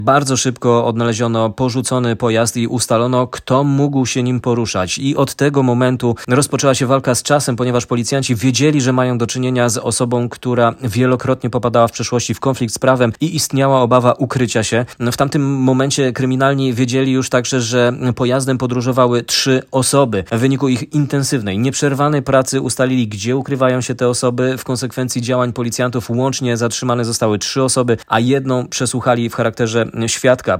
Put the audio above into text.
Bardzo szybko odnaleziono porzucony pojazd i ustalono, kto mógł się nim poruszać. I od tego momentu rozpoczęła się walka z czasem, ponieważ policjanci wiedzieli, że mają do czynienia z osobą, która wielokrotnie popadała w przeszłości w konflikt z prawem i istniała obawa ukrycia się. W tamtym momencie kryminalni wiedzieli już także, że pojazdem podróżowały 3 osoby. W wyniku ich intensywnej, nieprzerwanej pracy ustalili, gdzie ukrywają się te osoby. W konsekwencji działań policjantów łącznie zatrzymane zostały 3 osoby, a jedną przesłuchali w charakterze świadka.